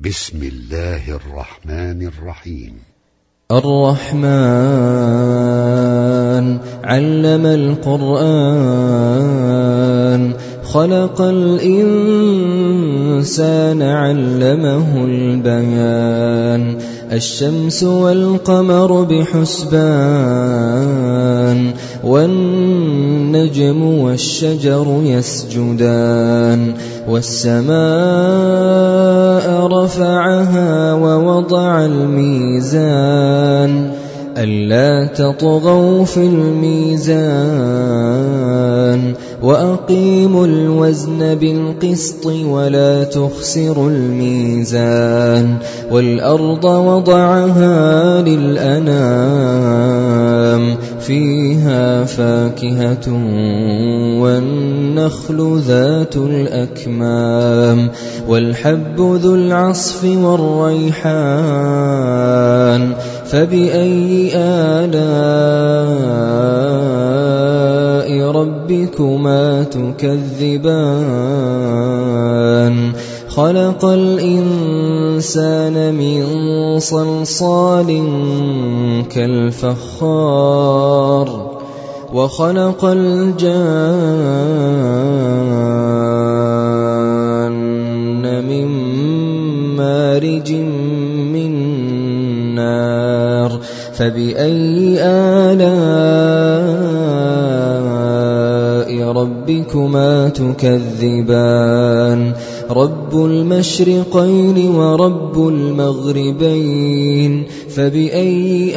بسم الله الرحمن الرحيم. الرحمن علم القرآن خلق الإنسان علمه البيان الشمس والقمر بحسبان والنجم والشجر يسجدان والسماء رفعها ووضع الميزان ألا تطغوا في الميزان وأقيموا الوزن بالقسط ولا تخسروا الميزان والأرض وضعها للأنام فيها فاكهة والنخل ذات الأكمام والحب ذو العصف والريحان فبأي آلاء ربكما تكذبان خلق الإنسان من صلصال كالفخار وخلق الجان من مارج من نار فبأي آلاء ربكما تكذبان رب المشرقين ورب المغربين فبأي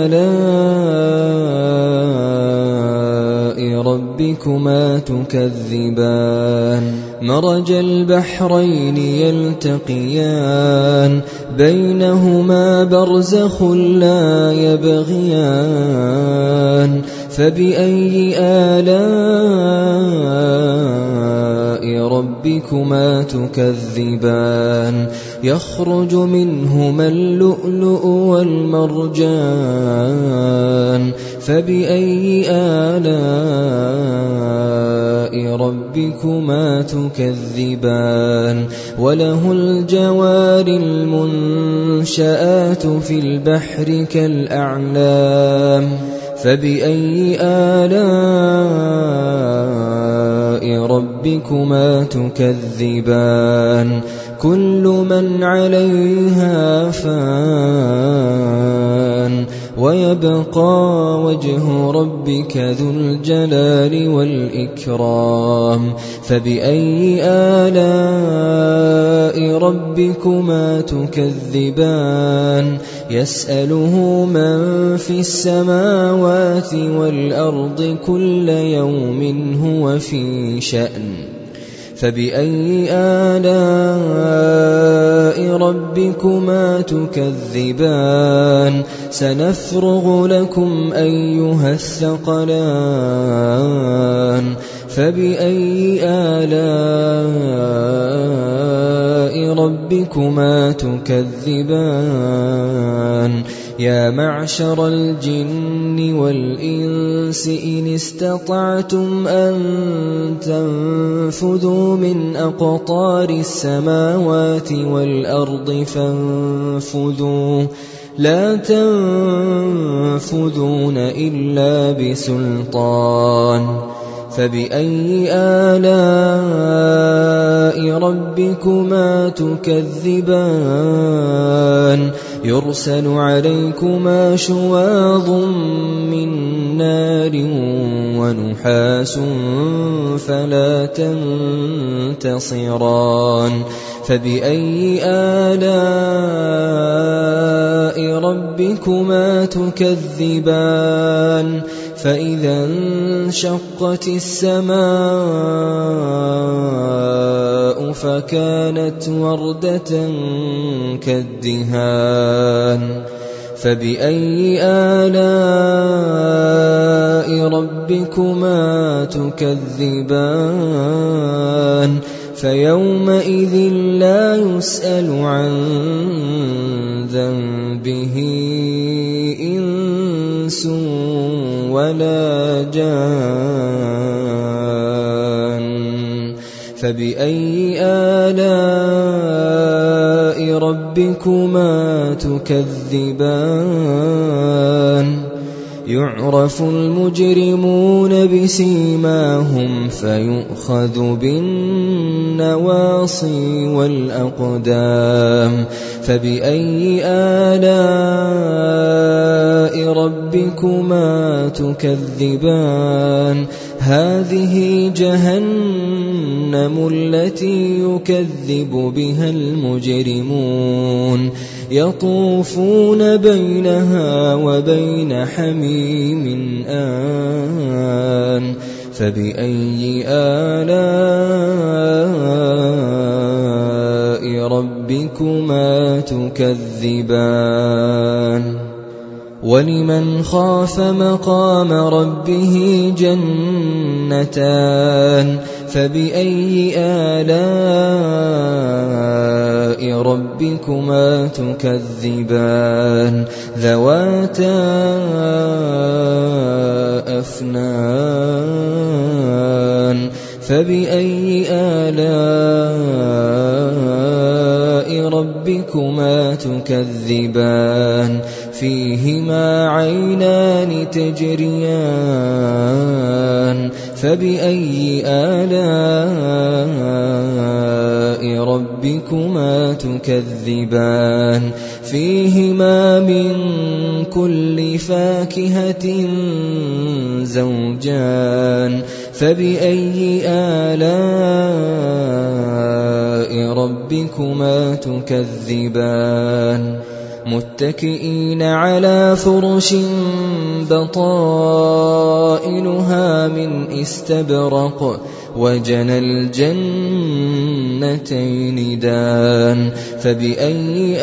آلاء ربكما تكذبان مرج البحرين يلتقيان بينهما برزخ لا يبغيان فبأي آلاء ربكما تكذبان يخرج منهما اللؤلؤ والمرجان فبأي آلاء ربكما تكذبان وله الجوار المنشآت في البحر كالأعلام فبأي آلاء ربكما تكذبان كل من عليها فان ويبقى وجه ربك ذو الجلال والإكرام فبأي آلاء ربكما تكذبان يسأله من في السماوات والأرض كل يوم هو في شأن فبأي آلاء ربكما تكذبان سنفرغ لكم أيها الثقلان فبأي آلاء ربكما تكذبان يا معشر الجن والإنس إن استطعتم أن تنفذوا من أقطار السماوات والأرض فانفذوا لا تنفذون إلا بسلطان فبأي آلاء ربكما تكذبان يرسل عليكما شواظ من نار ونحاس فلا تنتصران فبأي آلاء ربكما تكذبان فإذا انشقت السماء فكانت وردة كالدهان فبأي آلاء ربكما تكذبان فيومئذ لا يسأل عن ذنبه إنس ولا جان فبأي آلاء ربكما تكذبان يعرف المجرمون بسيماهم فيؤخذ بالنواصي والأقدام فبأي آلاء ربكما تكذبان هذه جهنم التي يكذب بها المجرمون يطوفون بينها وبين حميم آن فبأي آلاء ربكما تكذبان ولمن خاف مقام ربه جنتان فبأي آلاء ربكما تكذبان ذواتا أفنان فبأي آلاء ربكما تكذبان فيهما عينان تجريان فبأي آلاء ربكما تكذبان فيهما من كل فاكهة زوجان فبأي آلاء ربكما تكذبان متكئين على فرش بطائنها من استبرق وجنى الجنتين دان فبأي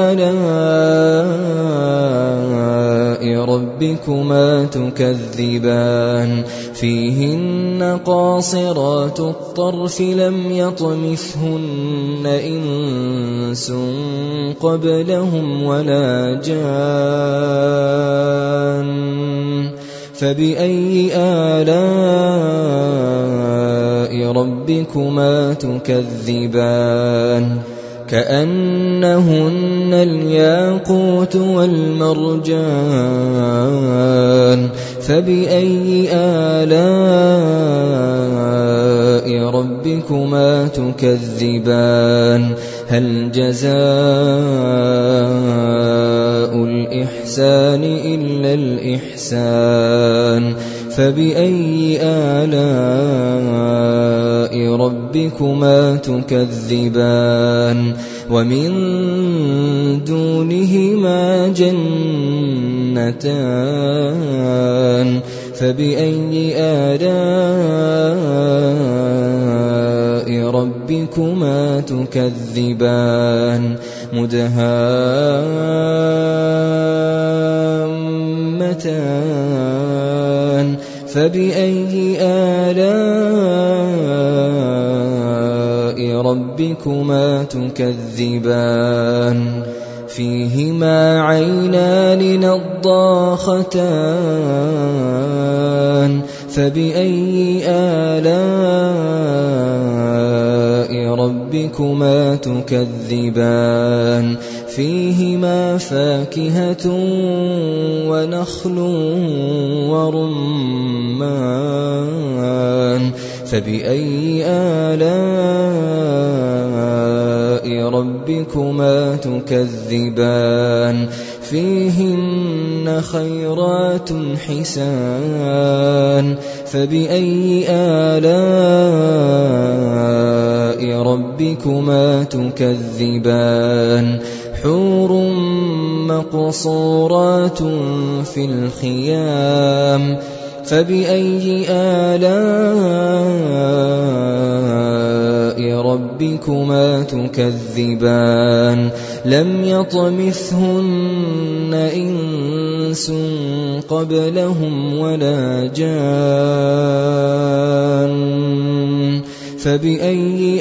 آلاء ربكما تكذبان فيهن قاصرات الطرف لم يطمثهن إنس قبلهم ولا جان فبأي آلاء ربكما تكذبان كأنهن الياقوت والمرجان فبأي آلاء ربكما تكذبان هل جزاء الإحسان إلا الإحسان فبأي آلاء ربكما تكذبان ومن دونهما جنتان فبأي آلاء ربكما تكذبان مدهامتان فبأي آلاء ربكما تكذبان فيهما عينان نضاختان فبأي آلاء ربكما تكذبان فيهما فاكهة ونخل ورمان فبأي آلاء ربكما تكذبان فيهن خيرات حسان فبأي آلاء ربكما تكذبان حور مقصورات في الخيام فبأي آلاء ربكما تكذبان لم يطمثهن إنس قبلهم ولا جان فبأي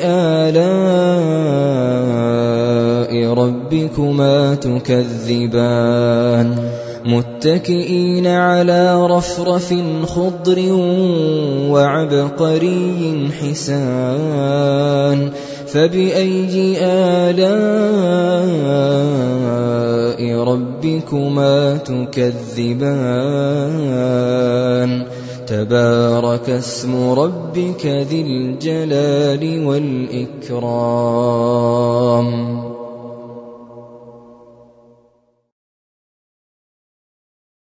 آلاء ربكما تكذبان متكئين على رفرف خضر وعبقري حسان فبأي آلاء ربكما تكذبان تبارك اسم ربك ذي الجلال والإكرام